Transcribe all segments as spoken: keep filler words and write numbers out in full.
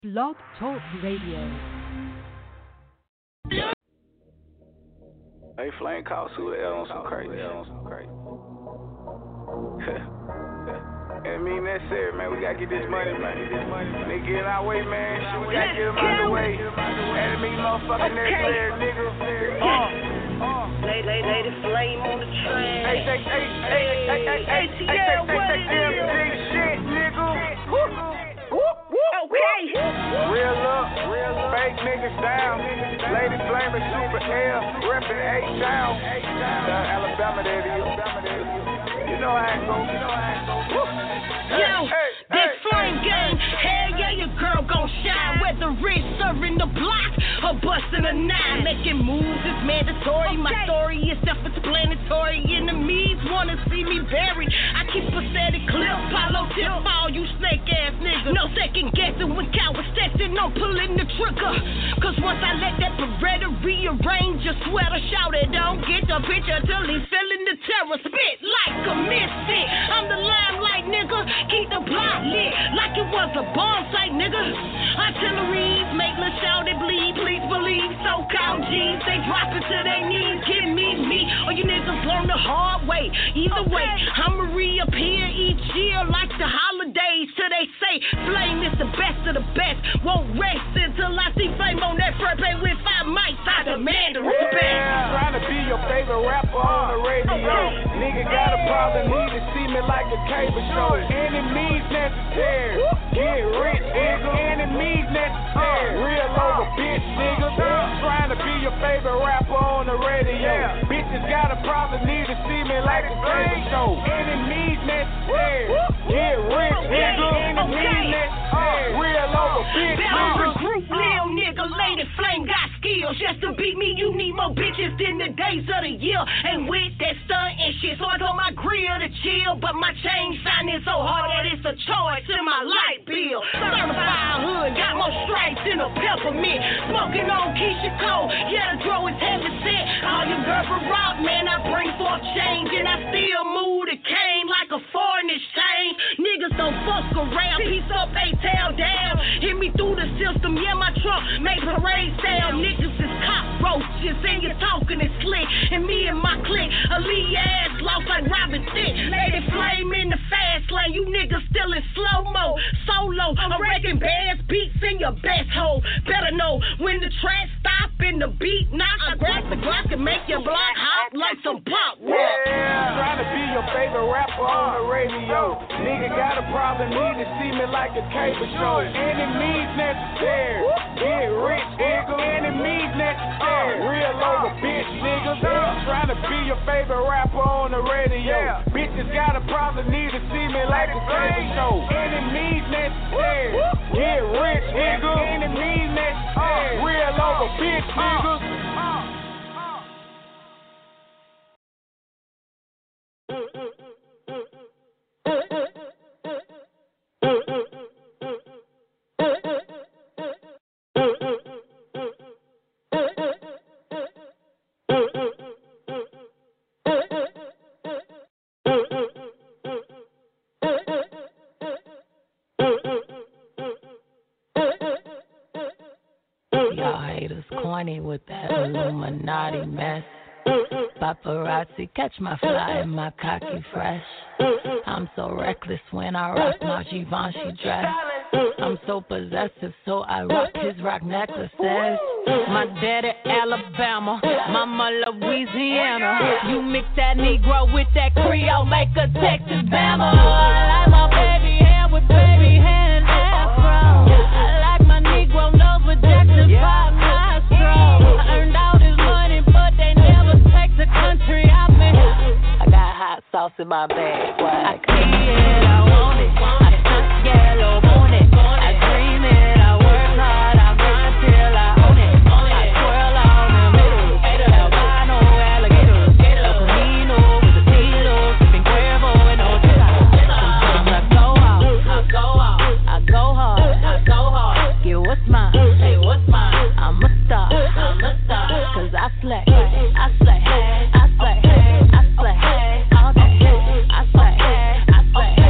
Blog Talk Radio. Hey, Flame call Sue L on some crazy. on some crazy. I mean, that's it, man. We gotta get this money, man. Nigga, get in our way, man. Shit, we gotta get them out the way. Enemy, motherfucking next layer, nigga. Uh, uh. Lay, lay, lay the flame on the train. Hey, hey, hey, hey, hey, hey, hey, hey, hey, what it hey, shit, nigga. Okay. Real up, real up. Fake niggas down. Lady Flame and Super L, reppin' H-Town. Uh, Alabama, that is. You know how it goes. You know how it goes. Yo, this flame gang, hell yeah, your girl gon' shine. Whether it's serving the block or busting a nine, making moves is mandatory. My story is self-explanatory. Enemies wanna see me buried. I keep a steady clip, Paulo tip all you snake ass niggas. No second guessing when cowards testing, no pulling the trigger. Cause once I let that Beretta rearrange your sweater, shout it, don't get the picture till he's feeling the terror. Spit like a misfit. I'm the limelight, nigga. Keep the block lit like it was a bomb site, nigga. Artilleries make the shout it bleed. Please believe so-called G's. They drop it to their knees. Give me me. Or you niggas learn the hard way. Either way, I'ma reappear each year like the holidays. Till they say flame is the best of the best. Won't rest until I see flame on that front page with five mics. I demand the respect. Yeah, trying to be your favorite rapper on the radio. Okay. Nigga got a problem, need to see me like a cable show. Enemies necessary. Get rich, nigga. Enemies necessary. Real over, bitch, nigga. Trying to be your favorite rapper on the radio. Bitches got a problem, need to see me like a cable show. Enemies necessary. Get rich, nigga. Enemies necessary. Real over, bitch, nigga. Group, lil nigga, lady flame got skills. Just to beat me, you need more bitches than the days of the year. Ain't with that stunt and shit, so I told my grill to chill. But my chain shining so hard that it's a choice in my light bill. Certified hood, got more stripes than a peppermint. Smoking on Keisha Cole, yeah, the draw is heavy set. All your girl for rock, man, I bring forth change. And I still move the cane like a foreign exchange. Niggas don't fuck around, piece up, they tail down. Hit me through the system, yeah, my trunk make parade sound. Niggas is cockroaches, and you talking is slick. And me and my clique, a lead ass lost like Robin Thicke. Lady flame in the fast lane, you niggas still in slow-mo. Solo, I'm wrecking bands, beats in your best hole. Better know when the track stop and the beat knock. I grab the Glock and make your block hop like some pop rock. Yeah, trying to be your favorite rapper on the radio. Nigga got a problem, need to see me like a cable show. Enemies necessary. Get rich, nigga. Enemies necessary. Real over, bitch, nigga. Trying to be your favorite rapper on the radio. Bitches got a problem, need to see me like a cable show. Enemies necessary. Get rich, nigga. Enemies necessary. Real over, bitch, nigga. With that Illuminati mess. Paparazzi catch my fly and my cocky fresh. I'm so reckless when I rock my Givenchy dress. I'm so possessive, so I rock his rock necklaces. My daddy Alabama, mama Louisiana. You mix that Negro with that Creole, make a Texas Bama. I like my baby hair with baby hair and afro. I like my Negro nose with Jackson five nostrils. I earned all this money, but they never take the country out me. I got hot sauce in my bag. What? I see it, I want it. I touch yellow, want it. I dream it, I work hard, I grind till I own it. I twirl on the middle, albino alligators, El Camino with the kilo, sipping Cuervo and no Sometimes I go out, I go out, I go hard, I go hard. Get what's mine, hey, what's mine? I'm a star, I'm a star, cause I slay, I slay, I slay, I slay, all day, I slay, I slay.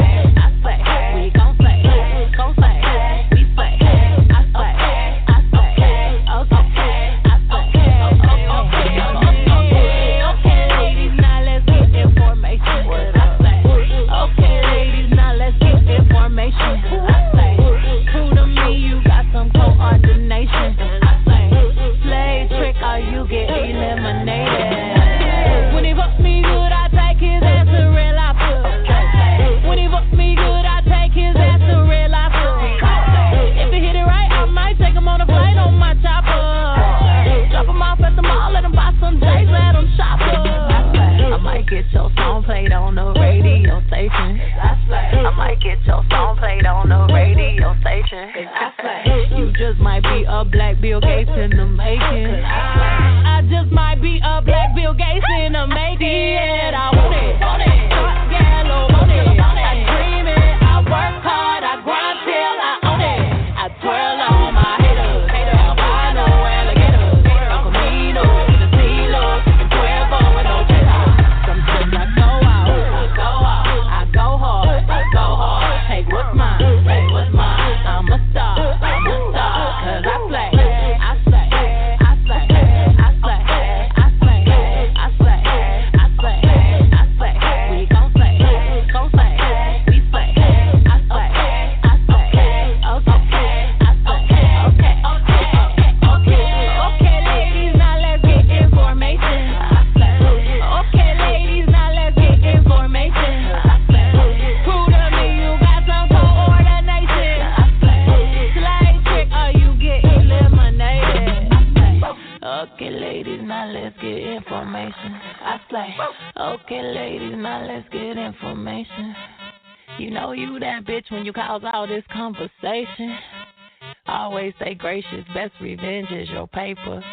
just might be a black Bill Gates in the making. I just might be a black Bill Gates in the making. Yeah, I want it, want it, yeah, Lord, want it. I dream it, I work hard, I grind till I own it. I twirl on my haters, albino alligators, El Camino, the Tilo, and Cuervo with no cheddar. Sometimes I go out, I go out, I go hard, I go hard. Hey, what's mine? Hey, what's mine? I'm a star, I'm a star, 'cause I slay, I slay, I slay, I slay, I slay, I slay, I slay, I slay. We gon' slay, gon' slay, we slay, I slay, I slay, okay, I slay, okay, okay, okay, okay, ladies, now let's get information. I slay, okay, ladies, now let's get information. I slay, prove to me you got some coordination. I slay, slide trick or you get eliminated. I slay, okay, ladies, now let's get information. I slay, okay, ladies, now let's get information. You know you that bitch when you cause all this conversation. Always stay gracious, best revenge is your paper.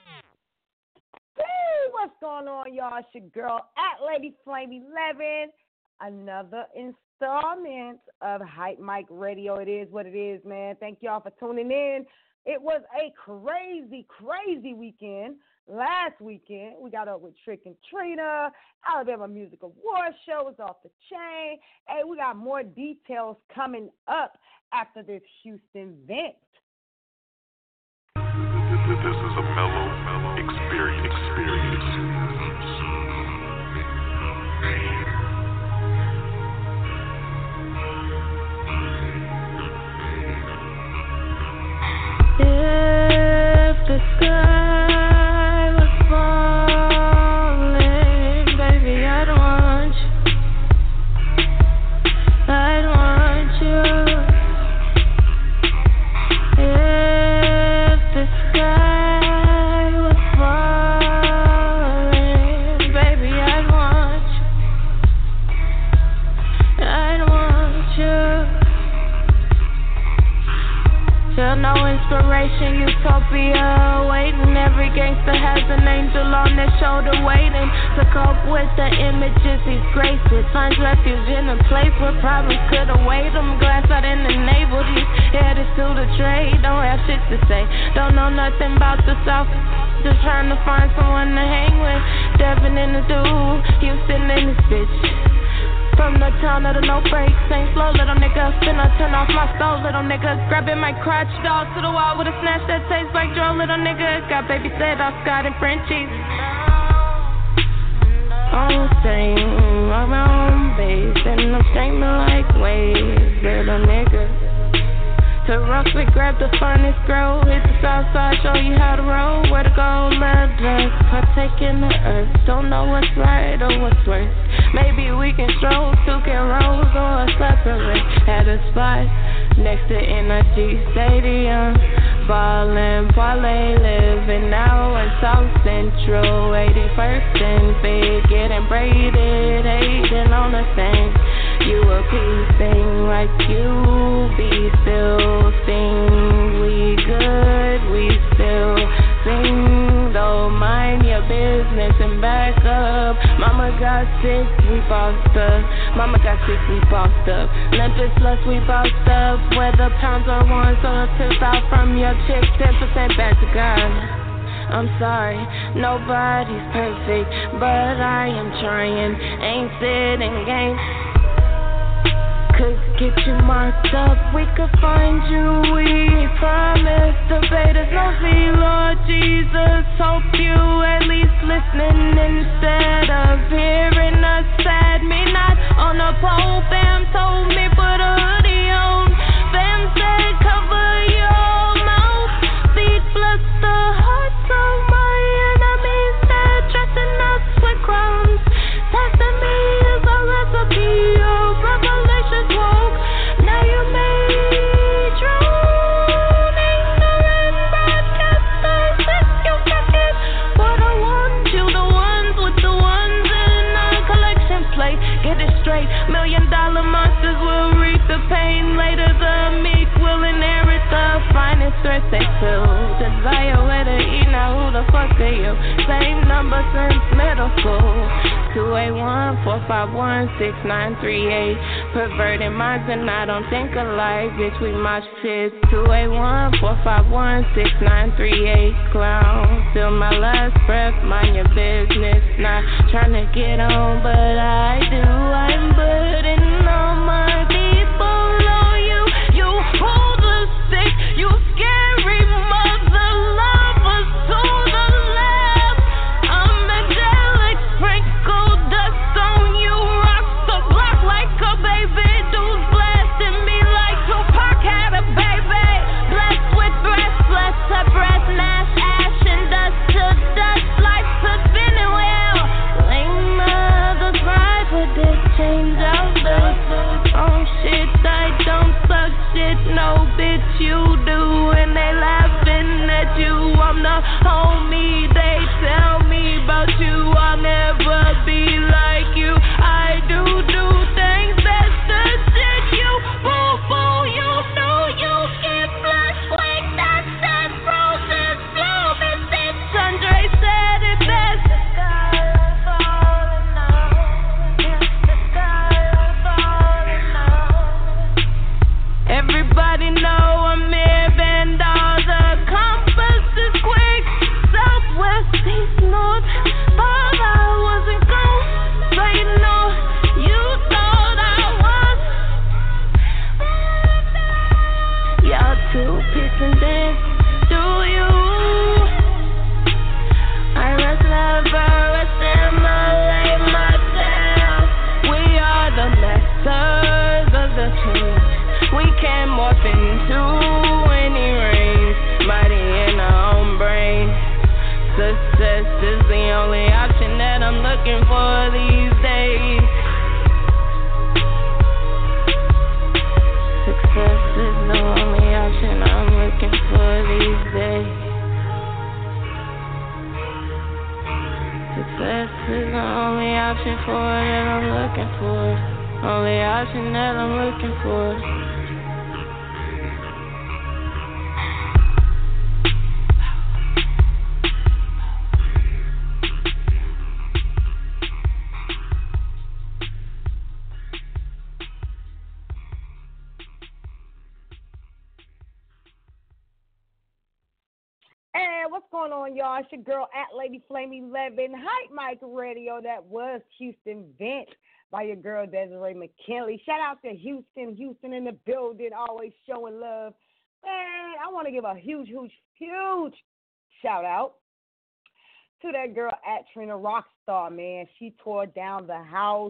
Hey, what's going on, y'all? It's your girl at Lady Flame eleven. Another installment of Hype Mic Radio. It is what it is, man. Thank y'all for tuning in. It was a crazy, crazy weekend. Last weekend, we got up with Trick and Trina. Alabama Music Awards show was off the chain. Hey, we got more details coming up after this Houston event. This is a mellow, mellow experience. experience. If the sky was falling, baby, I'd want you. I'd want you. If the sky was falling, baby, I'd want you. I'd want you. Feel no inspiration, utopia waiting. Every gangster has an angel on their shoulder waiting to cope with the images he's graced with. Finds refuge in a place where problems could await him. Glass out in the navel, he's headed to the trade. Don't have shit to say, don't know nothing about the South. Just trying to find someone to hang with. Devin in the dude, Houston in this bitch. From the town of the no breaks, ain't slow, little nigga. Finna turn off my stove, little nigga. Grabbing my crotch, dog to the wall with a snatch that tastes like Joe, little nigga. Got baby said off Scott and Frenchies. I'm staying around base, and I'm streaming like waves, little nigga. To rough, we grab the finest girl, hit the south side, show you how to roll, where to go, let us partake in the earth. Don't know what's right or what's worse. Maybe we can stroll, two can rolls, or separate at a spot next to N R G Stadium. Ballin', parlay, living now in South Central, eighty-first and Fig, getting braided, hating on the thing. You a peace thing like you be still sing. We good, we still sing. Though mind your business and back up. Mama got sick, we bossed up. Mama got sick, we bossed up. Olympus plus we bossed up. Where the pounds are one, so the tips out from your chick, ten percent back to God. I'm sorry, nobody's perfect, but I am trying. Ain't sitting games. Could get you marked up, we could find you, we promise. Debaters no fee, Lord Jesus. Hope you at least listening instead of hearing us sad. Me not on the pole, fam told me put a hoodie on. Fam said cover your mouth. Feed bless the hearts of my enemies that dressing us with crowns. Testing me is a recipe of revelation woke. Now you may drown in threats they feel. Desire where to eat, now who the fuck are you? Same number since middle school. two eight one, four five one, six nine three eight. Perverted minds and I don't think alike. Bitch, we mosh pits. two eight one, four five one, six nine three eight. Clown, till my last breath, mind your business. Not trying to get on, but I do. I'm putting all my people on you. You hold the sick, you scary mother lovers to the left. I'm angelic, sprinkle dust on you. Rock the block like a baby. Dudes blasting me like Tupac had a baby. Blessed with breath, blessed to breath, mass ash and dust to dust. Life to spinning well. Lame mothers cry for this change of the oh shit, I don't suck shit, no bitch you do. And they laughing at you, I'm the homie. They tell me about you, I'll never be like you. I do do things that's the shit you boo boo. You know you get flush quick, that's that frozen flow. Mister Andre said it best. The sky is falling now. The sky is falling now. Everybody know I'm here, bend all the compass is quick. Southwest, east, north. Thought I wasn't gone. Say no, you thought I was. Y'all two piss and dance, do you? I rest never rest in my lane, myself. We are the masters of the change. We can morph into any range, mighty in our own brain. Success is the only option that I'm looking for these days. Success is the only option I'm looking for these days. Success is the only option for that I'm looking for. Only option that I'm looking for. And what's going on, y'all? It's your girl at Lady Flame eleven, Hype Mike Radio. That was Houston Vent by your girl Desiree McKinley. Shout out to Houston, Houston in the building, always showing love. Man, I want to give a huge, huge, huge shout out to that girl at Trina Rockstar, man. She tore down the house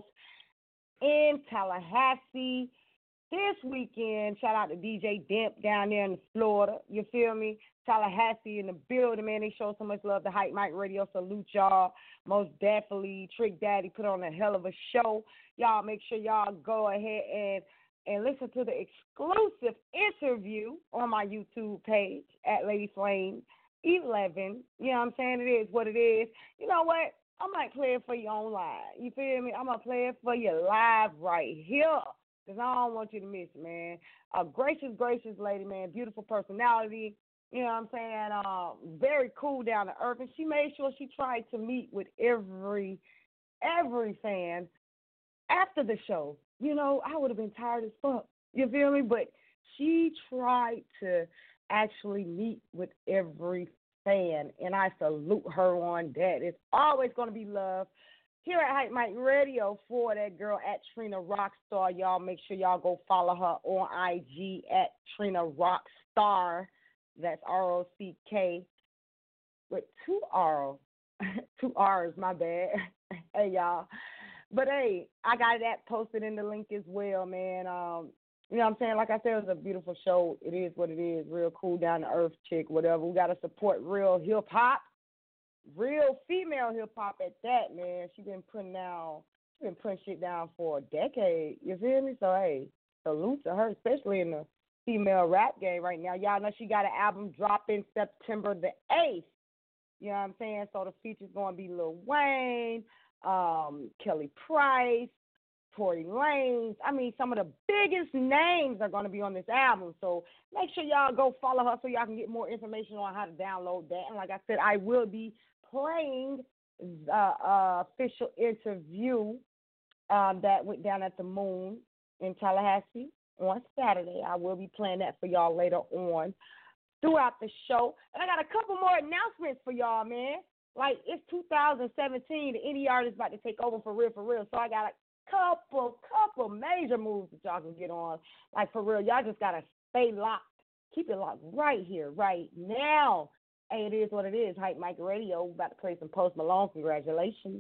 in Tallahassee this weekend. Shout out to D J Demp down there in Florida. You feel me? Tallahassee in the building, man. They show so much love to Hype Mike Radio. Salute y'all. Most definitely. Trick Daddy put on a hell of a show. Y'all make sure y'all go ahead and, and listen to the exclusive interview on my YouTube page at Lady Flame eleven. You know what I'm saying? It is what it is. You know what? I might play it for you online. You feel me? I'm going to play it for you live right here because I don't want you to miss it, man. A gracious, gracious lady, man. Beautiful personality. You know what I'm saying? Uh, very cool down to earth. And she made sure she tried to meet with every, every fan after the show. You know, I would have been tired as fuck. You feel me? But she tried to actually meet with every fan. And I salute her on that. It's always going to be love here at Hype Mike Radio for that girl at Trina Rockstar. Y'all make sure y'all go follow her on I G at Trina Rockstar. That's R O C K with two R's. two R's, my bad. Hey, y'all. But, hey, I got that posted in the link as well, man. Um, you know what I'm saying? Like I said, it was a beautiful show. It is what it is. Real cool, down-to-earth chick, whatever. We got to support real hip-hop, real female hip-hop at that, man. She been putting down, she been putting shit down for a decade. You feel me? So, hey, salute to her, especially in the female rap game right now. Y'all know she got an album dropping September the eighth. You know what I'm saying? So the feature's going to be Lil Wayne, um, Kelly Price, Tory Lanez. I mean, some of the biggest names are going to be on this album. So make sure y'all go follow her so y'all can get more information on how to download that. And like I said, I will be playing the uh, official interview um, that went down at the Moon in Tallahassee on Saturday. I will be playing that for y'all later on throughout the show. And I got a couple more announcements for y'all, man. Like, it's two thousand seventeen. The Indie artist about to take over for real, for real. So I got a couple, couple major moves that y'all can get on. Like, for real, y'all just got to stay locked. Keep it locked right here, right now. Hey, it is what it is. Hype Mike Radio. We're about to play some Post Malone. Congratulations.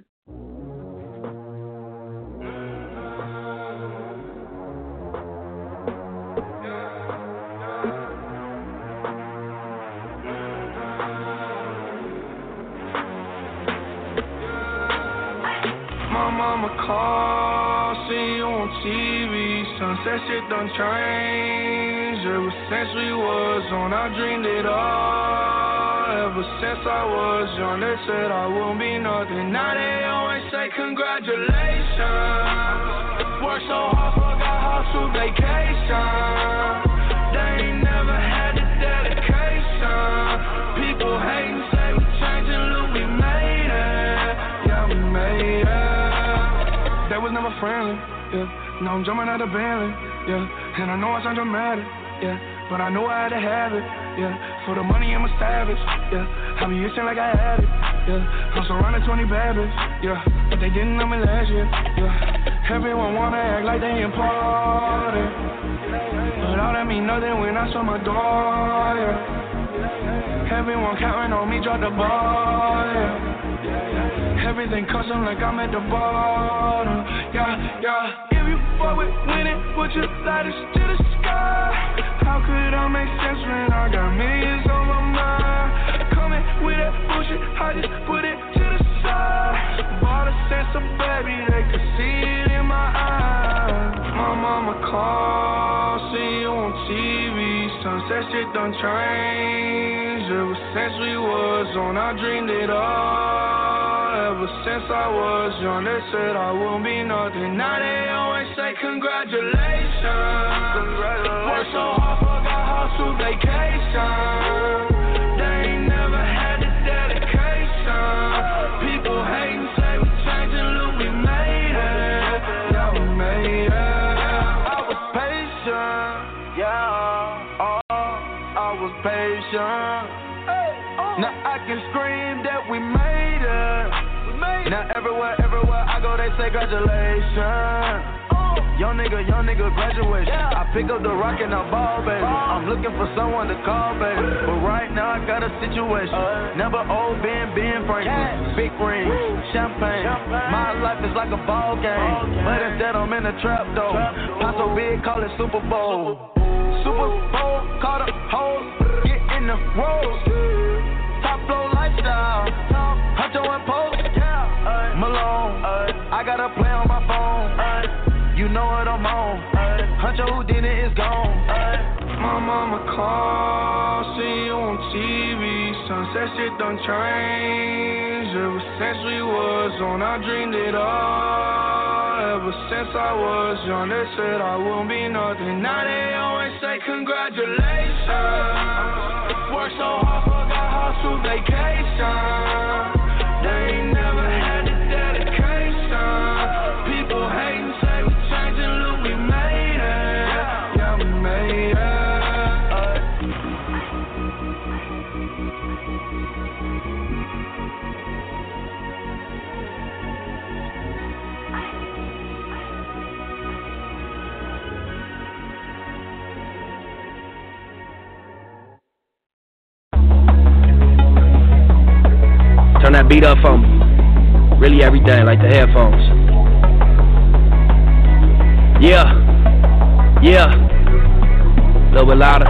My mama called, see you on T V. Sunset shit done changed. Ever since we was on, I dreamed it all. Ever since I was young, they said I won't be nothing. Now they always say congratulations. Worked so hard, forgot how to vacation. They ain't never had the dedication. People hating, say we changing, look, we made it. Yeah, we made it. That was never friendly, yeah. Now I'm jumping out of Bentley, yeah. And I know I sound dramatic, yeah. But I know I had to have it, yeah. For the money, I'm a savage, yeah. I be itching like I had it, yeah. I'm surrounded twenty bad bitches, yeah. But they didn't know me last year, yeah. Everyone wanna act like they important, but all that mean nothing when I saw my door, yeah. Everyone counting on me, drop the ball, yeah. Everything custom like I'm at the bottom, yeah, yeah. If you fuck with winning, put your lighters to the sky. How could I make sense when I got millions on my mind? Coming with that bullshit, I just put it to the side. Bought a sense of baby, they could see it in my eyes. My mama called, see you on T V. Sunset shit done changed. Ever since we was on, I dreamed it all. Ever since I was young, they said I won't be nothing. Now they always say congratulations. Congratulations. Worked so hard, forgot how to vacation. They ain't never had the dedication. People hating, say we changing, look, we made it. Yeah, we made it. I was patient, yeah. Oh, I was patient. Now I can scream that we made it. Now everywhere, everywhere I go, they say congratulations. Oh. Young nigga, young nigga, graduation. Yeah. I pick up the rock and I ball, baby. Ball. I'm looking for someone to call, baby. But right now I got a situation. Uh. Never old Ben, Ben Franklin. Yeah. Big ring, champagne. champagne. My life is like a ball game. Ball game. But instead I'm in a trap though. Pop so big, call it Super Bowl. Super Bowl, call the hoes, get in the road. Top flow lifestyle, Huncho and Post, yeah. Malone, I got a play on my phone, you know what I'm on. Huncho who did it is gone. My mama called, see you on T V. Sunset shit done changed. Ever since we was on, I dreamed it all. Ever since I was young, they said I won't be nothing. Now they always say congratulations. Worked so hard, forgot how to vacation. They ain't never had the dedication. People hating, say we changing, look, we made it. Yeah, we made it. Turn that beat up for me. Really everything, like the headphones. Yeah. Yeah. A little bit louder.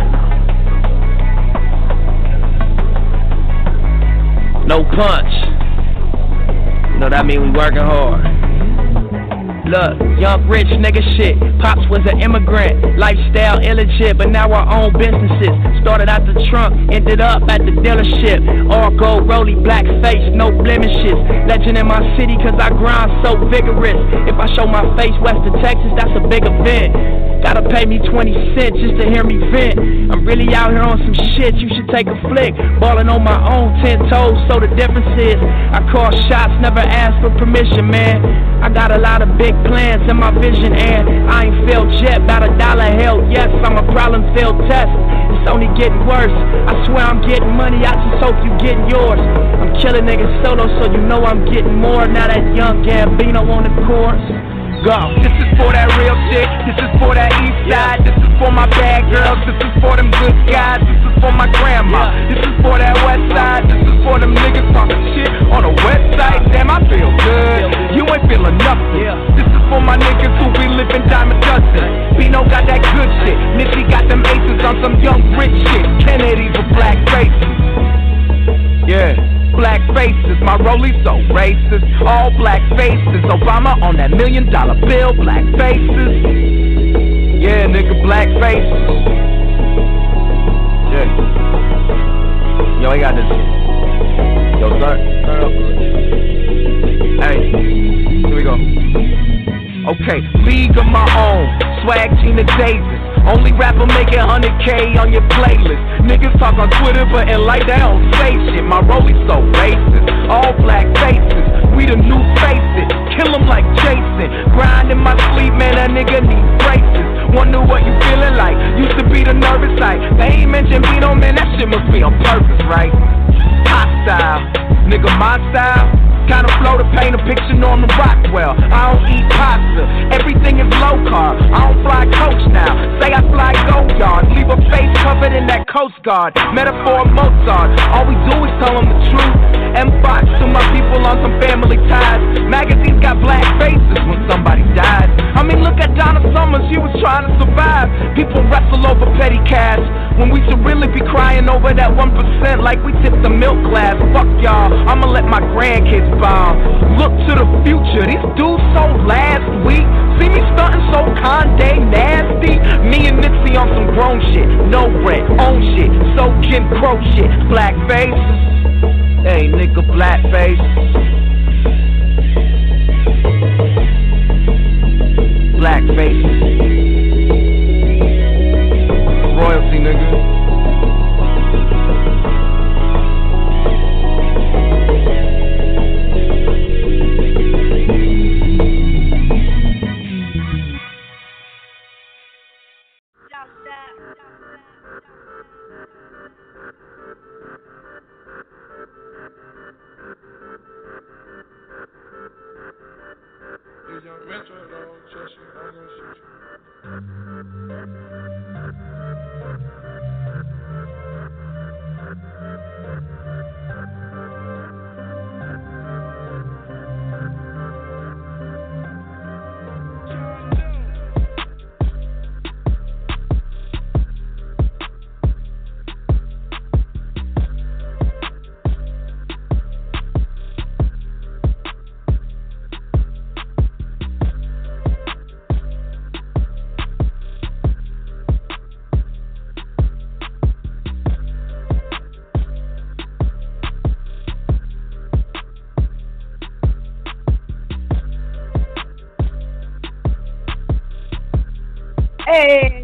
No punch. You know that mean we working hard. Look, young rich nigga shit. Pops was an immigrant, lifestyle illegit, but now our own businesses. Started out the trunk, ended up at the dealership. All gold, rolly, black face, no blemishes. Legend in my city, cause I grind so vigorous. If I show my face west of Texas, that's a big event. Gotta pay me twenty cents just to hear me vent. I'm really out here on some shit, you should take a flick. Ballin' on my own ten toes, so the difference is I call shots, never ask for permission, man. I got a lot of big plans in my vision, and I ain't failed yet. About a dollar, hell yes, I'm a problem-filled test. It's only getting worse. I swear I'm getting money, I just hope you getting yours. I'm killing niggas solo, so you know I'm getting more. Now that young Gambino on the course. Go. This is for that real shit, this is for that east side, this is for my bad girls, this is for them good guys, this is for my grandma, this is for that west side, this is for them niggas talking shit on the website. Damn, I feel good, you ain't feeling nothing. This is for my niggas who be living diamond dustin'. Bino got that good shit, Nipsey got them aces on some young rich shit. Kennedy's with black faces. Yeah. Black faces, my rollie so racist. All black faces, Obama on that million dollar bill. Black faces, yeah, nigga, black faces. Yeah. Yo, I got this. Yo, turn, turn up. Hey, here we go. Okay, league of my own, swag Gina Davis. Only rapper making one hundred K on your playlist. Niggas talk on Twitter, but in life they don't say shit. My rollie so racist. All black faces, we the new faces. Kill them like Jason. Grind in my sleep, man, that nigga need braces. Wonder what you feeling like. Used to be the nervous type. They ain't mention Bino, man, that shit must be on purpose, right? Hostile, nigga, my style. Kind of flow to paint a picture, Norman Rockwell. I don't eat pasta, everything is low carb. I don't fly coach now, say I fly go yard. Leave a face covered in that Coast Guard. Metaphor Mozart, all we do is tell them the truth. M-Box to my people on some family ties. Magazines got black faces when somebody dies. I mean, look at Donna Summers, she was trying to survive. People wrestle over petty cash when we should really be crying over that one percent like we tipped the milk glass. Fuck y'all, I'ma let my grandkids bomb. Look to the future, these dudes sold last week. See me stunting so Conde nasty. Me and Nipsey on some grown shit. No rent, own shit, so Jim Crow shit. Black face, hey nigga, black face. Black face. Royalty, nigga. Hey,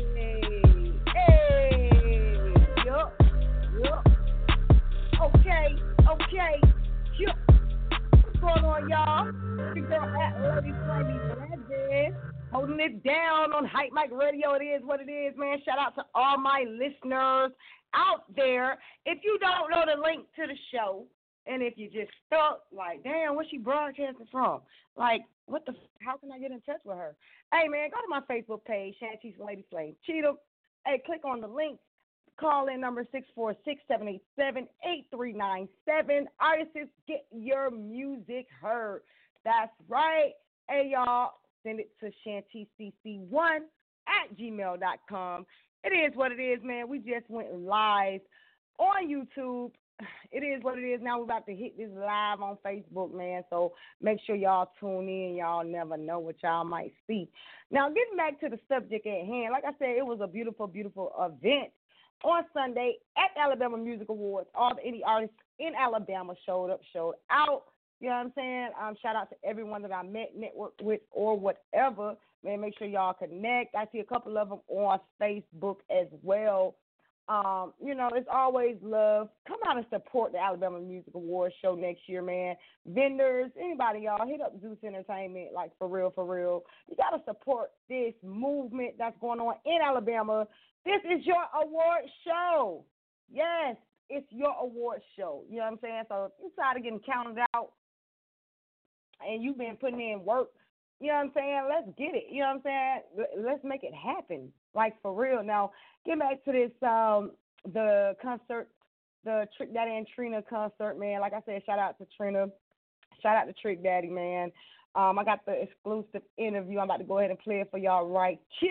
hey, yup, yup. Okay, okay, yup. What's going on, y'all? It's your girl at Lady Flamey Legend, holding it down on Hype Mike Radio. It is what it is, man. Shout out to all my listeners out there. If you don't know the link to the show, and if you just stuck, like, damn, where's she broadcasting from? Like, what the, how can I get in touch with her? Hey, man, go to my Facebook page, Shanty's Lady Flame Cheetah. Hey, click on the link. Call in number six four six, seven eight seven, eight three nine seven. Artists, get your music heard. That's right. Hey, y'all, send it to shanty c c one at gmail dot com. It is what it is, man. We just went live on YouTube. it is what it is. Now we're about to hit this live on Facebook, man. So make sure y'all tune in. Y'all never know what y'all might see. Now, getting back to the subject at hand, like I said, it was a beautiful, beautiful event on Sunday at the Alabama Music Awards. All the indie artists in Alabama showed up, showed out. You know what I'm saying? Um, shout out to everyone that I met, networked with, or whatever. Man, make sure y'all connect. I see a couple of them on Facebook as well. Um, you know, it's always love. Come out and support the Alabama Music Awards show next year, man. Vendors, anybody, y'all, hit up Zeus Entertainment, like, for real, for real. You got to support this movement that's going on in Alabama. This is your award show. Yes, it's your award show. You know what I'm saying? So if you're tired of getting counted out and you've been putting in work, you know what I'm saying? Let's get it. You know what I'm saying? Let's make it happen, like, for real. Now, get back to this, um, the concert, the Trick Daddy and Trina concert, man. Like I said, shout out to Trina. Shout out to Trick Daddy, man. Um, I got the exclusive interview. I'm about to go ahead and play it for y'all right here.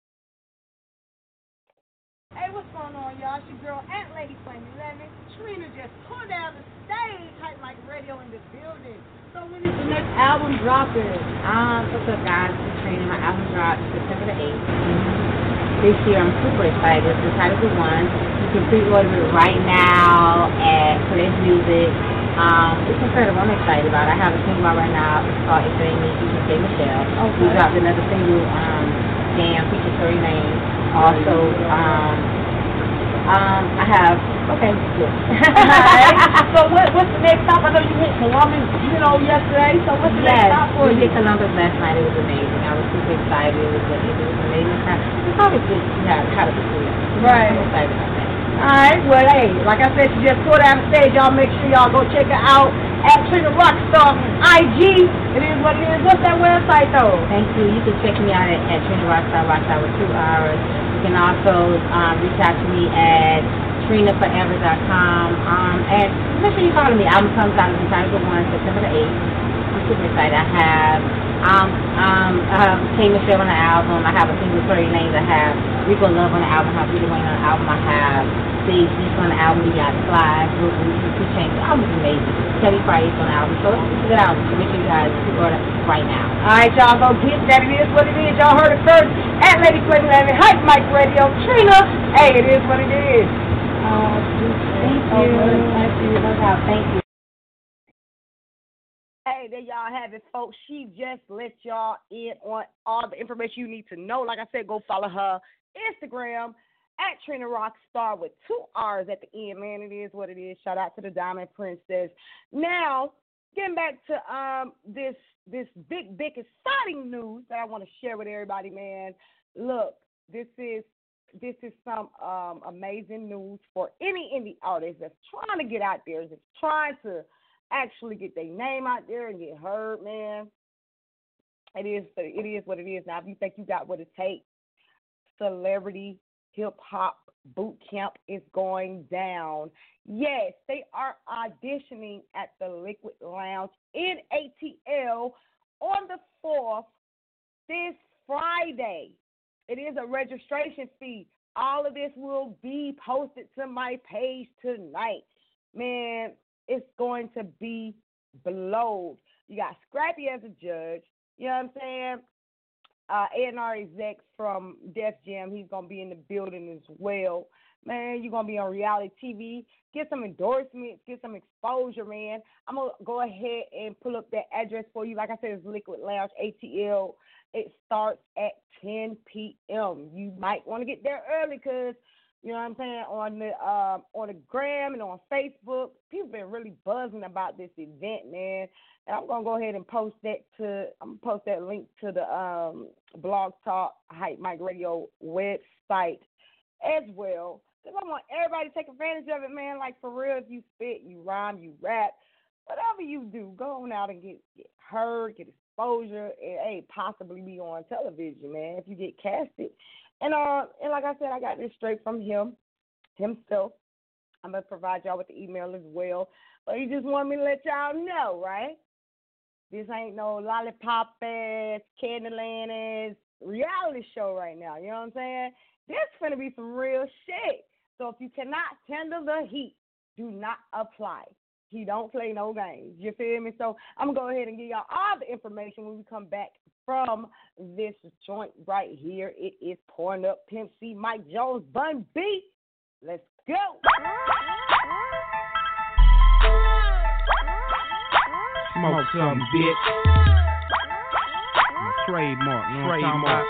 Hey, what's going on, y'all? It's your girl, Aunt Lady Flame eleven. Trina just pulled down the stage, Hype Mike Radio in the building. So when is the next album dropping? Um, what's up, guys? It's Trina. My album drops September the eighth. This year, I'm super excited. It's entitled The One. You can pre-order it right now at Pledge Music. Um, it's incredible. I'm excited about it. I have a single out right now. It's called If It Ain't Me, featuring K. Michelle. Okay. We dropped another single, um, Damn, featuring Tory Lanez. Also, um, um, I have, okay, good. So what, what's the next stop? I know you hit Columbus, you know, yesterday. So what's the yes, next stop for we you? hit Columbus last night. It was amazing. I was super excited. It was, it was amazing. It's always good to see how, how to perform. Right. I'm excited about that. All right, well, hey, like I said, she just tore down the stage. Y'all make sure y'all go check her out at Trina Rockstar I G. It is what it is. What's that website, though? Thank you. You can check me out at, at Trina Rockstar, Rockstar with two hours. You can also um, reach out to me at Trina Forever dot com. Um, and make sure you follow me. Album comes out in time for one, September the eighth. I'm super excited. I have um, um, uh, K. Michelle on the album. I have a single Tory Lanez. I have Rico Love on the album. I have Rita Wayne on the album. I have Sage Beats on the album. We got Fly, Brooklyn, two Chainz. The album is amazing. Kelly Price on the album. So it's a good album. So make sure you guys pre-order right now. All right, y'all go get that. It is what it is. Y'all heard it first at Lady Flame eleven, Hype Mike Radio. Trina, hey, it is what it is. Uh, thank you. Thank you. No doubt. Thank you. Hey, there y'all have it, folks. She just let y'all in on all the information you need to know. Like I said, go follow her Instagram at Trina Rockstar with two R's at the end, man. It is what it is. Shout out to the Diamond Princess. Now, getting back to um this this big, big exciting news that I want to share with everybody, man. Look, this is this is some um amazing news for any indie artist that's trying to get out there, that's trying to actually get their name out there and get heard, man. It is it is what it is. Now, if you think you got what it takes, Celebrity Hip Hop Boot Camp is going down. Yes, they are auditioning at the Liquid Lounge in A T L on the fourth, this Friday. It is a registration fee. All of this will be posted to my page tonight. Man, it's going to be blowed. You got Scrappy as a judge. You know what I'm saying? Uh, A and R exec from Def Jam, he's going to be in the building as well. Man, you're going to be on reality T V. Get some endorsements. Get some exposure, man. I'm going to go ahead and pull up that address for you. Like I said, it's Liquid Lounge, A T L. It starts at ten p.m. You might want to get there early because, you know what I'm saying, on the um, on the gram and on Facebook, people been really buzzing about this event, man. And I'm gonna go ahead and post that to I'm gonna post that link to the um, Blog Talk Hype Mike Radio website as well. Because I want everybody to take advantage of it, man. Like, for real, if you spit, you rhyme, you rap, whatever you do, go on out and get, get heard, get exposure, and hey, possibly be on television, man, if you get casted. And uh, and like I said, I got this straight from him, himself. I'm going to provide y'all with the email as well. But he just wanted me to let y'all know, right? This ain't no lollipop-ass, Candyland-ass reality show right now. You know what I'm saying? This finna be some real shit. So if you cannot handle the heat, do not apply. He don't play no games. You feel me? So I'm going to go ahead and give y'all all the information when we come back from this joint right here. It is Pouring Up Pimp C, Mike Jones, Bun B. Let's go. Smoke something, bitch. My trademark, you know what I'm talking about?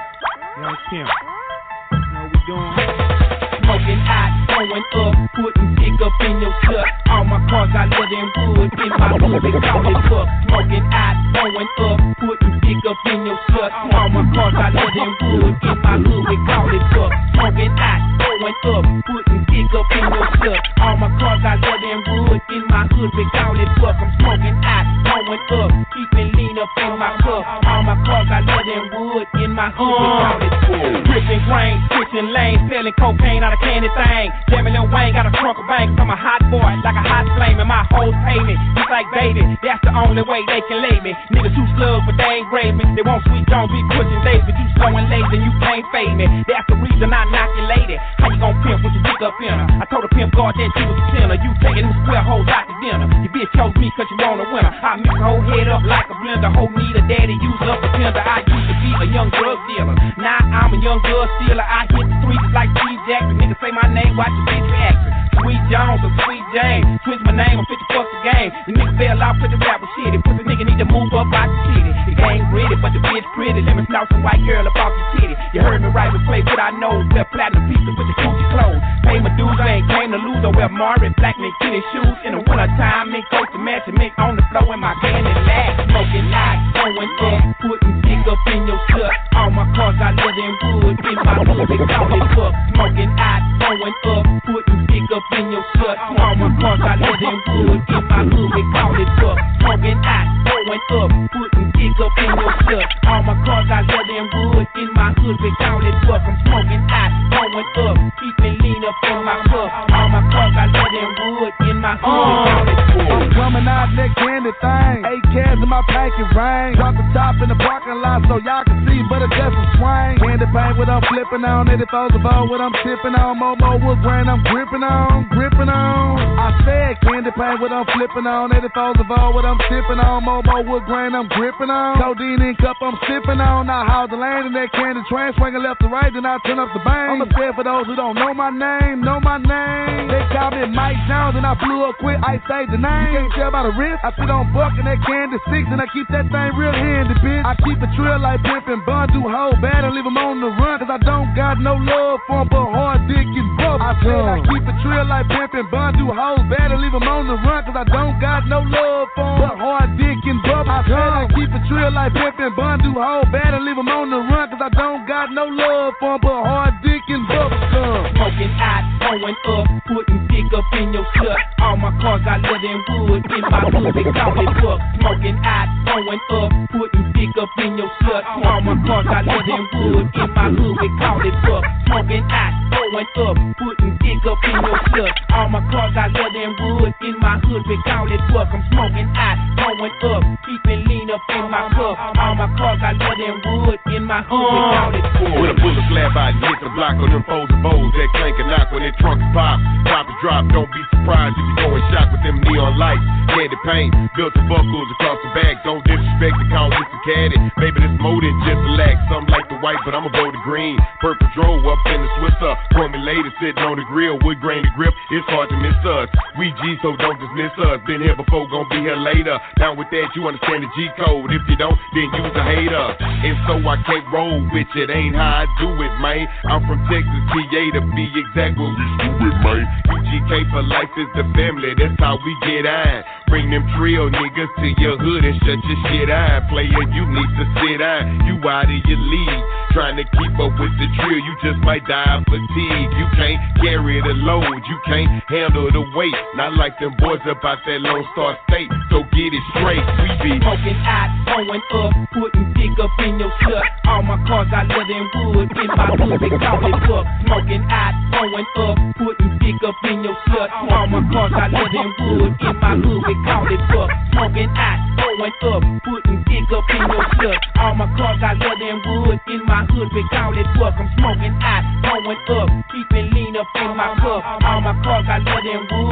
Young Pimp. You know what we doing? Smoking hot, going up, putting dick up in your gut. All my cars got leather and wood in my hood, they call it fuck. Smoking hot, going up, putting dick up in your gut. All my cars got leather and wood in my hood, they call it fuck. Smoking hot, going up, putting dick up in your gut. All my cars got leather and wood in my hood, they call it fuck. I'm smoking hot, going up, keeping lean up in my cup. All my cars got leather and wood in my hood, they call it fuck. Dripping grain, switching lanes, selling cocaine out of candy thing. Jamie Lil Wayne got a trunk of banks. I'm a hot boy, like a hot flame, and my hoes pay me. Just like baby, that's the only way they can lay me. Niggas too slugs, but they ain't grave me. They want sweet Jones, be pushing days, but you slow and lazy, you can't fade me. That's the reason I knock your lady. How you gon' pimp with your dick up in her? I told the pimp guard that she was a sinner. You taking them square hoes out to dinner. Your bitch chose me cause you want a winner. I mix her whole head up like a blender. Whole need a daddy, use up a tender. I used to be a young drug dealer. Now I'm a young drug stealer. I hit the streets like Steve Jackson. Niggas say my name, watch your bitch reaction. Sweet Jones or Sweet James. Switch my name, I'm fifty bucks a game. The nigga fell out, put the rapper shit. Put the nigga need to move up out the city. The game ready, but the bitch pretty. Let me snout some white girl about your titty. You heard me right, we play with our nose. Wear platinum pieces with the Gucci clothes. Pay my dues, I ain't came to lose. I wear Marvin black mink tennis shoes. In the winter time, mink coat to match and mink on the floor in my candy last. Smoking hot, going up, putting dick up in your gut. All my cars got leather and wood in my hood, they call it fuck. Smoking hot, going up, putting dick up in your gut. All my cars got leather and wood in my hood, they call it fuck. Smoking hot, going up, putting dick up in your gut. All my cars got leather and wood in my hood, they call it fuck. I'm smoking hot, going up, keeping lean up in my cup. All my cars got leather and wood in my hood, they call it fuck. I'm coming out that candy thing. Eight cans in my packet ring. Drop the top in the parking lot so y'all can see, but it's just a swing. Candy paint what I'm flipping on. eighty-fours of all what I'm sipping on. Momo wood grain I'm gripping on, gripping on. I said candy paint what I'm flipping on. eighty-fours of all what I'm sipping on. Momo wood grain I'm gripping on. Codeine in cup I'm sipping on. I haul the land in that candy train, swinging left to right, then I turn up the bang. I'm scared for those who don't know my name, know my name. They call me Mike Jones and I blew up quick. I say the name. You can't tell by the wrist. I sit on buck in that candy six and I keep that thing real handy, bitch. I keep it trill like pimpin', bun do hold bad and leave them on the run. Cause I don't got no love for them, but hard dick is bubble. I said I keep it trill like pimpin', bun do hold bad and leave them on the run. Cause I don't got no love for them, but hard dick and bubble. I said I keep it trill like pimpin', bun do hold bad and leave them on the run. Cause I don't got no love for them, but hard dick and bubble. Smoking hot, going up, putting dick up in your gut. All my cars got leather and wood in my hood, they call it fuck. Smoking hot, going up, putting dick up in your gut. All my cars got leather and wood in my hood, they call it fuck. Smoking hot, going up, putting dick up in your gut. All my cars got leather and wood in my hood, they call it fuck. I'm smoking hot, going up, keeping lean up in my cup. All my cars got leather and wood in my hood, they call it fuck. When a bullet slap out and hit the block on them foes and bows, that clank and knock when that trunk pop. Drop and drop, don't be surprised if you go in shock with them neon lights. Candy paint, built the buckles across the back. Don't disrespect the call, it's a caddy. Maybe this more than just a lack. Some like the white, but I'ma go the green. Purple drove up in the Swisser. Formulated, sitting on the grill. Wood grain to grip, it's hard to miss us. We G, so don't dismiss us. Been here before, gon' be here later. Down with that, you understand the G code. If you don't, then use a hater. And so I can't roll with it. Ain't how I do it, man. I'm from Texas, T A to be exact. What we do it, man. U G K for life is the family. That's how we get on. Bring them trio niggas to your hood and shut your shit on. Player, you need to sit on. You out of your league. Trying to keep up with the trio, you just might die of fatigue. You can't carry the load, you can't handle the weight. Not like them boys up out that Lone Star State. So get it straight, we be smoking hot, going up, putting dick up in your gut. All my cars got leather and wood in my hood, they call it fuck. Smoking hot, going up, putting dick up in your gut. All my cars got leather and wood in my hood, they call it fuck. Smoking hot, going up, putting dick up in your gut. All my cars got leather and wood in my hood, they call it fuck. I'm smoking hot, going up, keeping lean up in my cup. All my cars got leather and wood in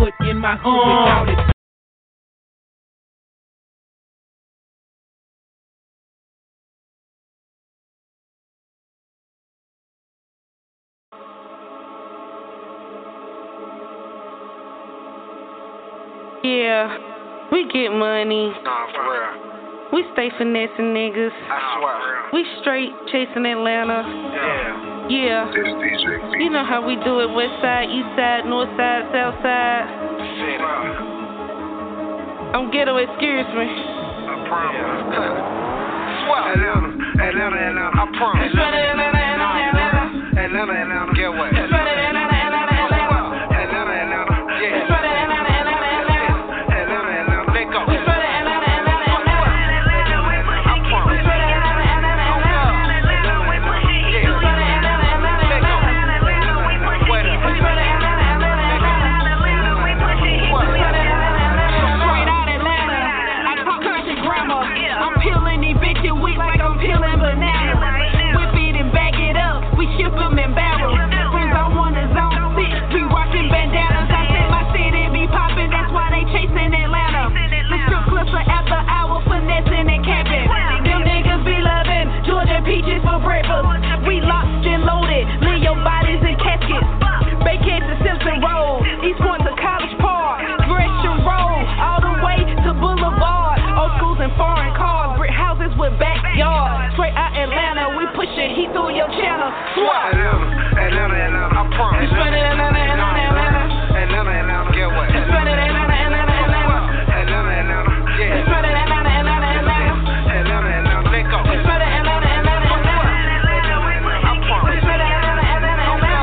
my own without it. Yeah, we get money. Nah, for real. We stay finessing niggas. I swear. We straight chasing Atlanta. Yeah. Yeah. This D J. You know how we do it. West side, east side, north side, south side. I'm ghetto, excuse me. I promise. Swear. Atlanta, Atlanta, Atlanta. I promise. Atlanta, Atlanta, Atlanta. Atlanta, Atlanta. Get what? Atlanta, Atlanta, Atlanta, Atlanta. Atlanta, Atlanta. Yeah. Atlanta, Atlanta, Atlanta, Atlanta. Atlanta, Atlanta. Let go. Atlanta, Atlanta, Atlanta, Atlanta. I promise. Atlanta, Atlanta, Atlanta, Atlanta. I'm peeling these bitches weak like I'm peeling bananas. Whip it and back it up, we ship them in barrels. Friends on one is on six, we rockin' bandanas. I said my city be poppin', that's why they chasing Atlanta. The strip clubs are after hour, finessing and camping. Them niggas be loving Georgia peaches for breakfast. We locked and loaded, leave your bodies in caskets. Baycats to Simpson Road, East Point to College Park, Gresham Road, all the way to Boulevard. Old schools and foreign cars, brick houses with backyards. Straight out Atlanta, we pushing heat through your channel. Swat. Atlanta, Atlanta, Atlanta. I promise. Straight Atlanta, Atlanta, Atlanta. Atlanta, Atlanta. Get what? Straight Atlanta, Atlanta, Atlanta. Atlanta, Atlanta. Yeah. Straight Atlanta, Atlanta, Atlanta. Atlanta, Atlanta. Let go. Straight Atlanta, Atlanta, Atlanta. I promise. Straight Atlanta, Atlanta, Atlanta.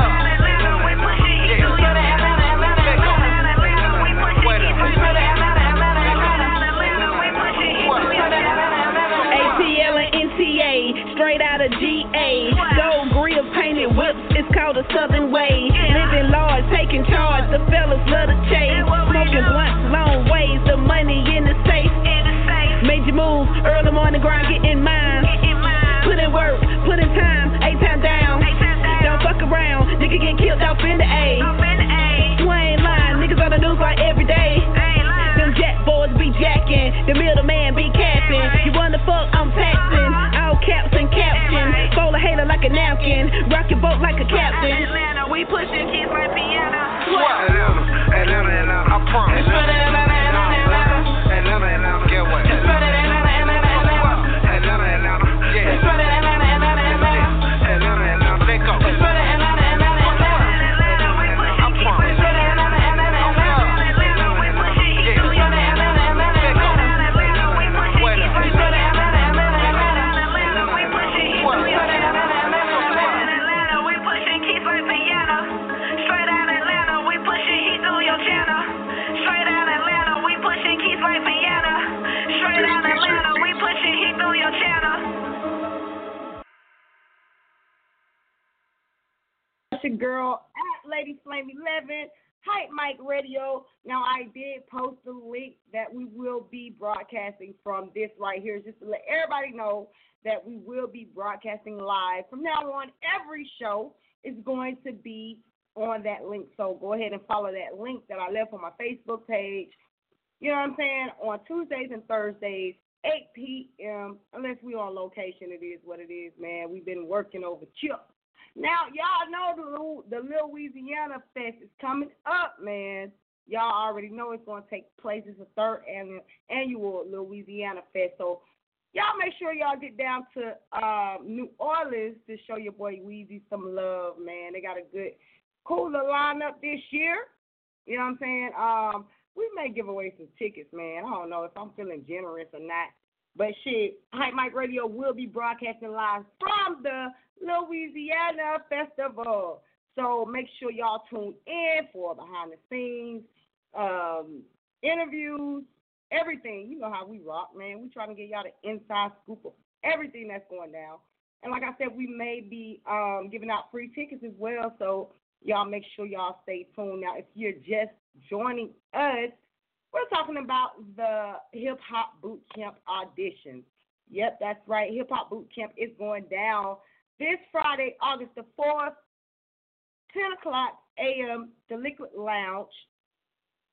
Straight out of G A, gold grill painted whips, it's called a Southern way. Living large, taking charge, the fellas love to chase. Smoking blunts, long ways, the money in the safe. Major moves, early morning grind, getting mine. Put in work, put in time, eight time down. Don't fuck around, nigga get killed off in the A. Swain line, niggas on the news like every day. Them jack boys be jacking, the middleman be capping. You wanna fuck, I'm taxing. All caps and captions. Fold a hater like a napkin. Rock your boat like a captain. Atlanta, we pushing kids like piano. Atlanta, Atlanta, Atlanta. I promise. Atlanta, Atlanta, Atlanta, Atlanta. Atlanta, Atlanta. Get what? Atlanta, Atlanta, Atlanta, Atlanta. Atlanta, Atlanta. Yeah. Atlanta, Atlanta, Atlanta, Atlanta. Atlanta, Atlanta. Let go. Atlanta, Atlanta, Atlanta, Atlanta. I promise. Atlanta, Atlanta, Atlanta, Atlanta. Your girl at Lady Flame eleven, Hype Mike Radio. Now, I did post the link that we will be broadcasting from this right here, just to let everybody know that we will be broadcasting live. From now on, every show is going to be on that link. So go ahead and follow that link that I left on my Facebook page. You know what I'm saying? On Tuesdays and Thursdays, eight p.m., unless we're on location, it is what it is, man. We've been working over chip. Now, y'all know the, the Lil Louisiana Fest is coming up, man. Y'all already know it's going to take place. It's the third annual, annual Louisiana Fest. So y'all make sure y'all get down to uh, New Orleans to show your boy Weezy some love, man. They got a good, cooler lineup this year. You know what I'm saying? Um, we may give away some tickets, man. I don't know if I'm feeling generous or not. But shit, Hype Mike Radio will be broadcasting live from the Louisiana Festival. So make sure y'all tune in for behind the scenes, um, interviews, everything. You know how we rock, man. We trying to get y'all the inside scoop of everything that's going down. And like I said, we may be um, giving out free tickets as well. So y'all make sure y'all stay tuned. Now, if you're just joining us, we're talking about the Hip Hop Boot Camp auditions. Yep, that's right. Hip Hop Boot Camp is going down this Friday, August the fourth, ten o'clock a.m., the Liquid Lounge.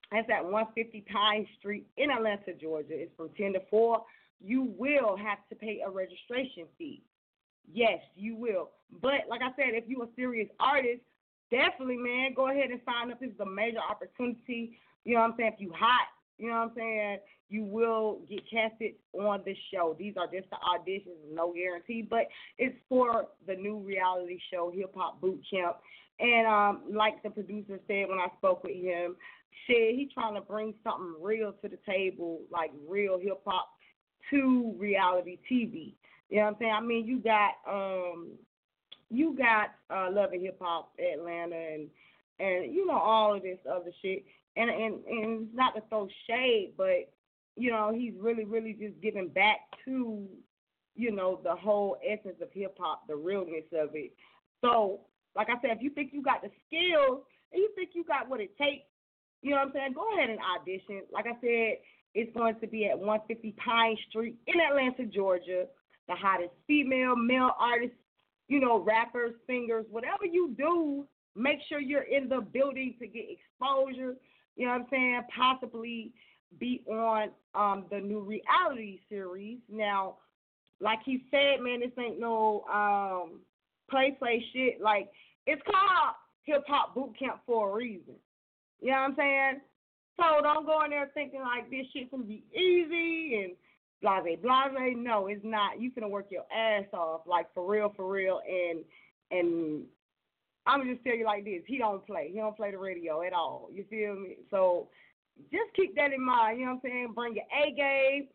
That's at one fifty Pine Street in Atlanta, Georgia. It's from ten to four. You will have to pay a registration fee. Yes, you will. But like I said, if you're a serious artist, definitely, man, go ahead and sign up. This is a major opportunity. You know what I'm saying? If you hot, you know what I'm saying, you will get casted on the show. These are just the auditions, no guarantee, but it's for the new reality show, Hip Hop Boot Camp. And um, like the producer said when I spoke with him, said he's trying to bring something real to the table, like real hip hop to reality T V. You know what I'm saying? I mean, you got um, you got uh, Love and Hip Hop Atlanta and and you know all of this other shit. And and and it's not to throw shade, but you know he's really really just giving back to you know the whole essence of hip hop, the realness of it. So, like I said, if you think you got the skills and you think you got what it takes, you know what I'm saying, go ahead and audition. Like I said, it's going to be at one fifty Pine Street in Atlanta, Georgia. The hottest female, male artists, you know, rappers, singers, whatever you do, make sure you're in the building to get exposure. You know what I'm saying? Possibly be on um, the new reality series. Now, like he said, man, this ain't no um, play play shit. Like, it's called Hip Hop Boot Camp for a reason. You know what I'm saying? So don't go in there thinking like this shit's gonna be easy and blase blase. No, it's not. You finna work your ass off, like for real, for real. And and I'm gonna just tell you like this: he don't play. He don't play the radio at all. You feel me? So just keep that in mind. You know what I'm saying? Bring your A game.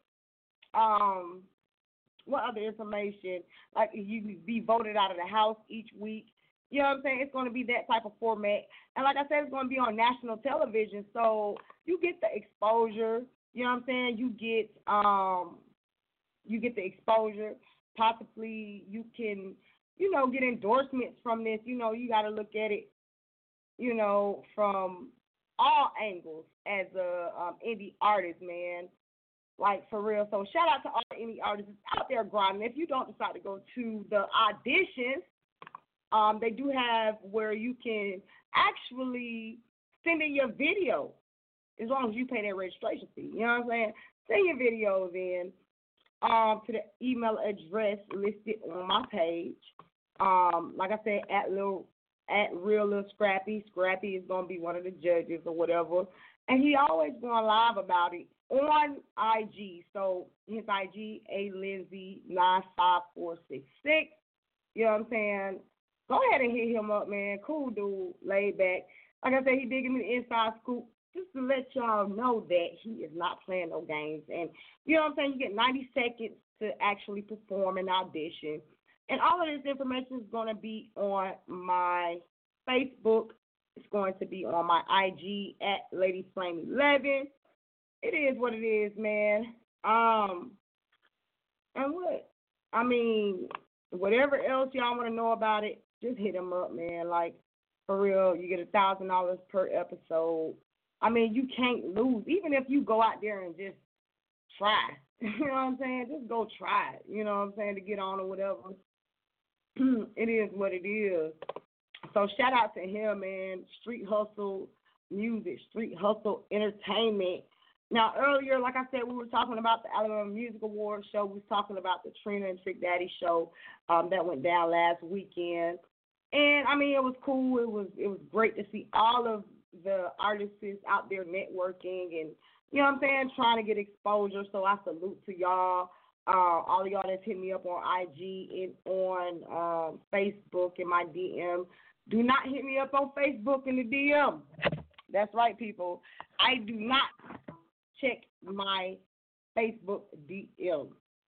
Um, what other information? Like you be voted out of the house each week. You know what I'm saying? It's going to be that type of format. And like I said, it's going to be on national television. So you get the exposure. You know what I'm saying? You get um, you get the exposure. Possibly you can, you know, get endorsements from this. You know, you got to look at it, you know, from all angles as a um, indie artist, man. Like, for real. So shout out to all the indie artists out there grinding. If you don't decide to go to the auditions, Um, they do have where you can actually send in your video as long as you pay that registration fee. You know what I'm saying? Send your videos in um, to the email address listed on my page. Um, like I said, at little at Real Lil Scrappy. Scrappy is going to be one of the judges or whatever. And he always going live about it on I G. So his I G, A Lindsay nine five four six six. You know what I'm saying? Go ahead and hit him up, man. Cool dude, laid back. Like I said, he did give me the inside scoop just to let y'all know that he is not playing no games. And you know what I'm saying? You get ninety seconds to actually perform an audition. And all of this information is going to be on my Facebook. It's going to be on my I G at Lady Flame eleven. It is what it is, man. Um, and what? I mean, whatever else y'all want to know about it, just hit him up, man. Like, for real, you get a thousand dollars per episode. I mean, you can't lose. Even if you go out there and just try. You know what I'm saying? Just go try it. You know what I'm saying? To get on or whatever. It is what it is. So shout out to him, man. Street Hustle Music, Street Hustle Entertainment. Now, earlier, like I said, we were talking about the Alabama Music Awards show. We were talking about the Trina and Trick Daddy show um, that went down last weekend. And, I mean, it was cool. It was it was great to see all of the artists out there networking and, you know what I'm saying, trying to get exposure. So I salute to y'all, uh, all of y'all that's hitting me up on I G and on um, Facebook in my D M. Do not hit me up on Facebook in the D M. That's right, people. I do not check my Facebook D M.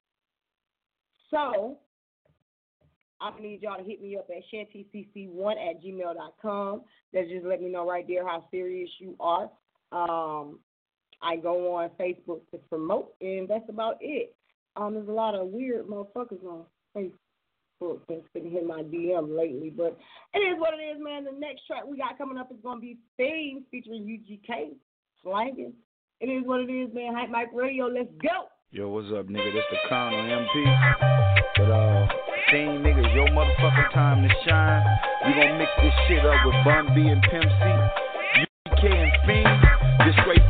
So, I need y'all to hit me up at shanty c c one at gmail dot com. That's just let me know right there how serious you are. Um, I go on Facebook to promote, and that's about it. Um, there's a lot of weird motherfuckers on Facebook that's been hitting my D M lately, but it is what it is, man. The next track we got coming up is going to be Theme featuring U G K, Slangin'. It is what it is, man. Hype Mike Radio, let's go. Yo, what's up, nigga? This the Colonel M P. But, uh, Theme, nigga, it's your motherfucking time to shine. We gonna mix this shit up with Bun B and Pimp C, U G K and Fiend. This straight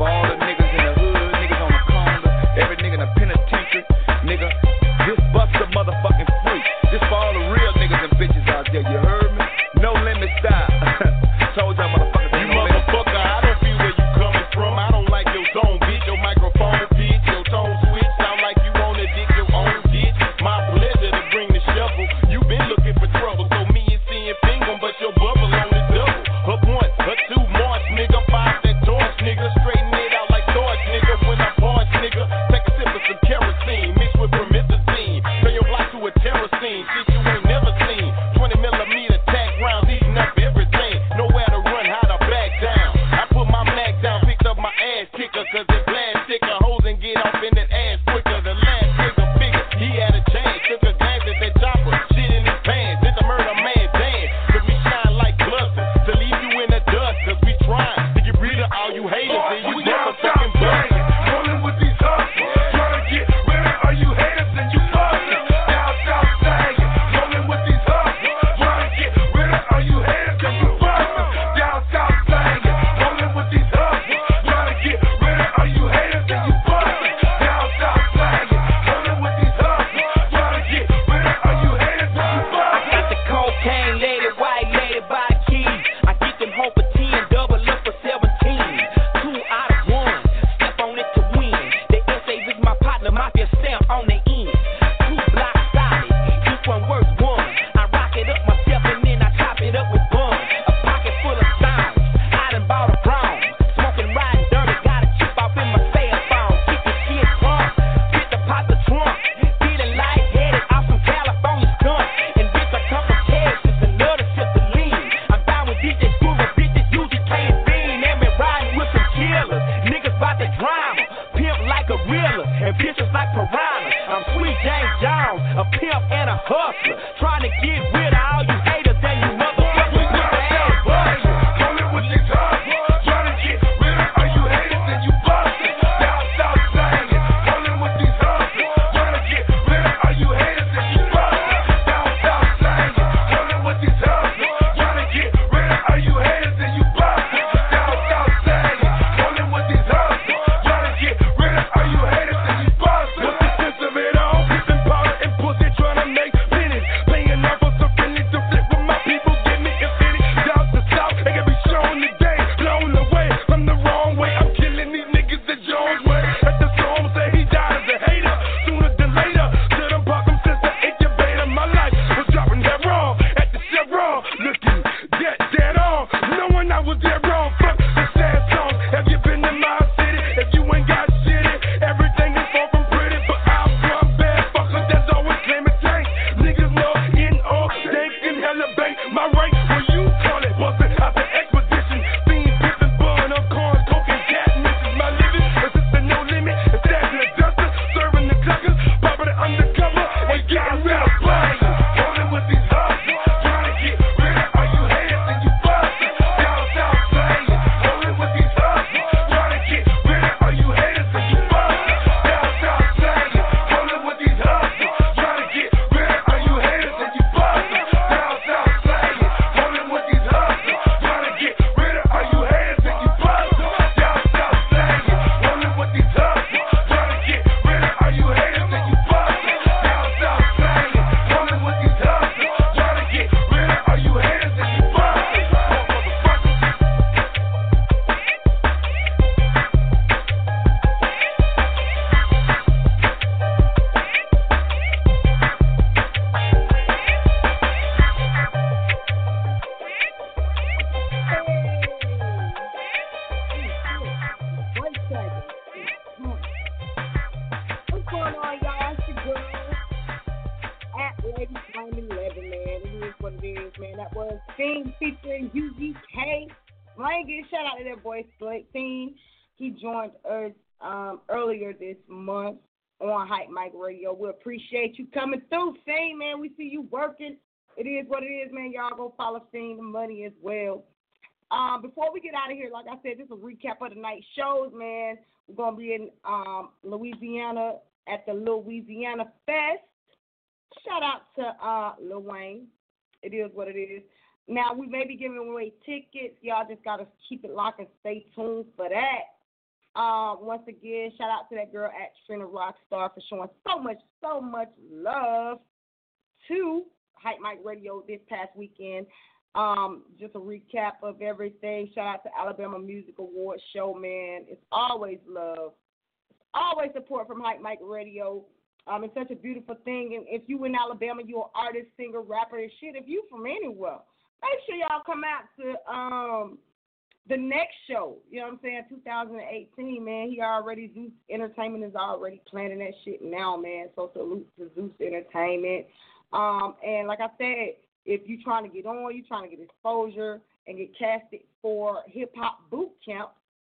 figures and blast sticker hoes and get off in that ass quicker. The last nigga figure he had a chance, took a glance at that chopper, shit in his pants. It's a murder man dance, cause we shine like clusters to leave you in the dust. Cause we trying to get rid of all you haters and you never fucking bust. Rolling with these hustlers, trying to get rid of all you haters and you busters. Down south singing, rolling with these hustlers, trying to get rid of all you haters and you busters. Down south singing, rolling with these hustlers, trying to get rid of all you haters and you busters. Down south singing, rolling with these hustlers, trying to get rid of all you haters and you busters. I got the cocaine lady, white lady by the keys. I get them home for ten, double up for seventeen. Two out of one, step on it to win. The S A's is my partner, mafia stamp on the end. Two blocks solid, each one worth one. I rock it up myself and then I top it up with bun. A pocket full of sounds, I done bought a brown. Smoking, riding dirty, got a chip off in my cell phone. Kicking shit crunk, fit the pot the trunk. Feeling lightheaded off some California skunk. And bitch, a couple cash, just another sip of lean. I'm down with D J Scooter, bitches usually can't bean. And me riding with some killers, niggas bout the drama. Pimp like a realer, and bitches like piranha. I'm Sweet James Jones, a pimp and a hustler. Trying to get rid of all you haters and you motherfuckers with the ass busters. Rolling with these hustlers, trying to get rid of all you haters and you busters. Down south singing, rolling with these hustlers, trying to get rid of all you haters and you busters. Down south singing, rolling with these hustlers, trying to get rid of all you haters and you busters. Down south singing, rolling with these hustlers, trying to get rid of all you haters and you busters. What's the sense of it all? Pimping powder and pussy, trying to make pennies. Playing off of some friendly to flip with my people, give me infinity. Down the south, they can be shown today, blown away from the wrong way. I'm killing these niggas the Jones way. At the storm say he died as a hater, sooner than later. Should have bought him since the incubator. My life was dropping that wrong at the Chevron, looking dead, dead on, knowing I was dead wrong. Fuck the sad songs. Have you been in my city? If you ain't got shit in, everything is far from pretty, but I'm one bad fucker that's always claiming tank. Niggas know N O, they can hella bank. My rank, what you call it, bustin' out the expedition. Fiend, pippin', bun, up corn, coking, cat, and this is my living. It's just a no limit, it's stashing the duster, serving the cluckers, popping it undercover, and getting rid of buzzers. Rolling with these hustlers, trying to get rid of all you haters and you busters. Down south singing, rolling with these hustlers, trying to get rid of all you haters and you busters. Down south singing, rolling with these hustlers, trying to get rid of all you haters and you busters. Down south singing, rolling with these hustlers, trying to get rid of all you haters and you busters. Down south singing, rolling with these hustlers, trying to get rid of all you haters and you busters. Down south singing, rolling with these hustlers, trying to get rid of all you haters and you busters. One second. What's going on, y'all? It's your girl at Lady Flame eleven, man. It is what it is, man. That was Fiend featuring U G K. Flame, give a shout out to that boy, Fiend. He joined us um, earlier this month on Hype Mic Radio. We appreciate you coming through, Fiend, man. We see you working. It is what it is, man. Y'all go follow Fiend the Money as well. Um, before we get out of here, like I said, this is a recap of the night shows, man. We're going to be in um, Louisiana at the Louisiana Fest. Shout out to uh, Lil Wayne. It is what it is. Now, we may be giving away tickets. Y'all just got to keep it locked and stay tuned for that. Uh, once again, shout out to that girl at Trina Rockstar for showing so much, so much love to Hype Mic Radio this past weekend. Um, just a recap of everything. Shout out to Alabama Music Awards show, man. It's always love. It's always support from Hype Mic Radio. Um, it's such a beautiful thing. And if you in Alabama, you're an artist, singer, rapper, and shit. If you from anywhere, make sure y'all come out to um the next show. You know what I'm saying? two thousand eighteen, man. He already, Zeus Entertainment is already planning that shit now, man. So salute to Zeus Entertainment. Um, and like I said, if you're trying to get on, you're trying to get exposure and get casted for Hip Hop Boot Camp,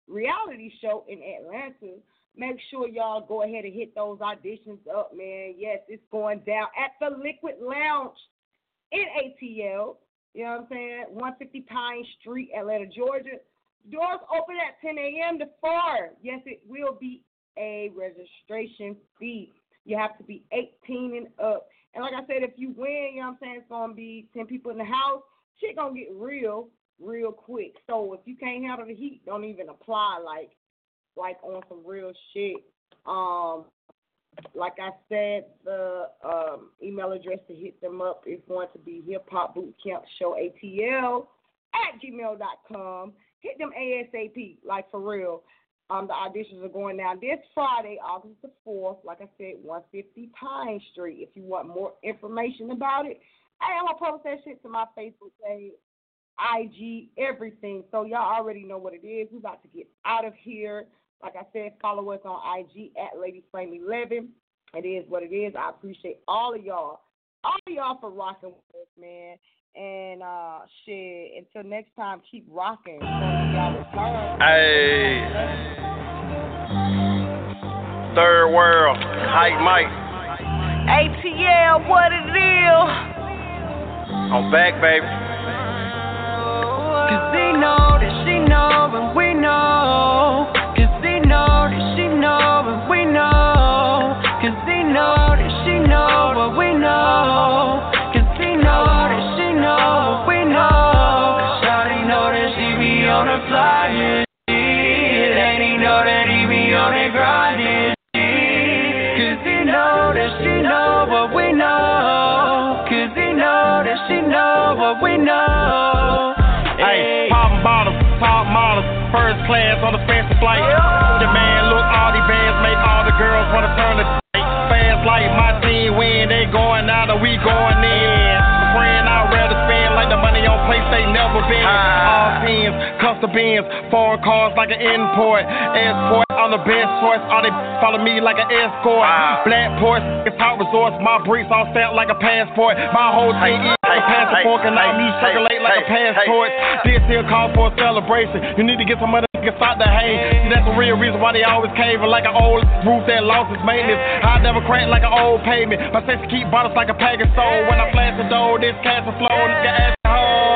reality show in Atlanta. Make sure y'all go ahead and hit those auditions up, man. Yes, it's going down at the Liquid Lounge in A T L. You know what I'm saying? one fifty Pine Street, Atlanta, Georgia. Doors open at ten a.m. to four. Yes, it will be a registration fee. You have to be eighteen and up. And like I said, if you win, you know what I'm saying, it's going to be ten people in the house. Shit going to get real, real quick. So if you can't handle the heat, don't even apply like like on some real shit. Um, like I said, the um, email address to hit them up is going to be Hip Hop Boot Camp Show A T L at gmail dot com. Hit them ASAP, like for real. Um, the auditions are going down this Friday, August the fourth. Like I said, one fifty Pine Street. If you want more information about it, hey, I'm going to post that shit to my Facebook page, I G, everything. So y'all already know what it is. We're about to get out of here. Like I said, follow us on I G at Lady Flame eleven. It is what it is. I appreciate all of y'all. All of y'all for rocking with us, man. And, uh, shit, until next time, keep rocking. Hey. Third World, Hype Mike. A T L, what it is? I'm back, baby. Cause they know that she know and we know. Cause they know that she know and we know. Cause they know that she know what we know. Cause they know that she know what we know. Shawty know that she be on the fly and shit. And he know that he be on the grind and shit. Cause he know that she know what we know. Cause he know that she know what we know. Hey, poppin' bottles, top models, first class on the fancy flight. Your man look, all these bands make all the girls wanna turn the fast like my team win. They going out and we going in. Friend, I'd rather spend like the money on place they never been. All teams, custom beans, foreign cars like an import. Escort, I'm the best choice. All they follow me like an escort. Black Porsche, it's hot resorts. My bricks all stamped like a passport. My whole team is like a passport, and now me circulate like a passport. This here call for a celebration. You need to get some money to start the hang. See, that's the real reason why they always caving like an old roof that lost its maintenance. I never crack like an old pavement. My sex keep bottles like a pack of soul. When I flash the door, this cash will flow. Nigga ass home.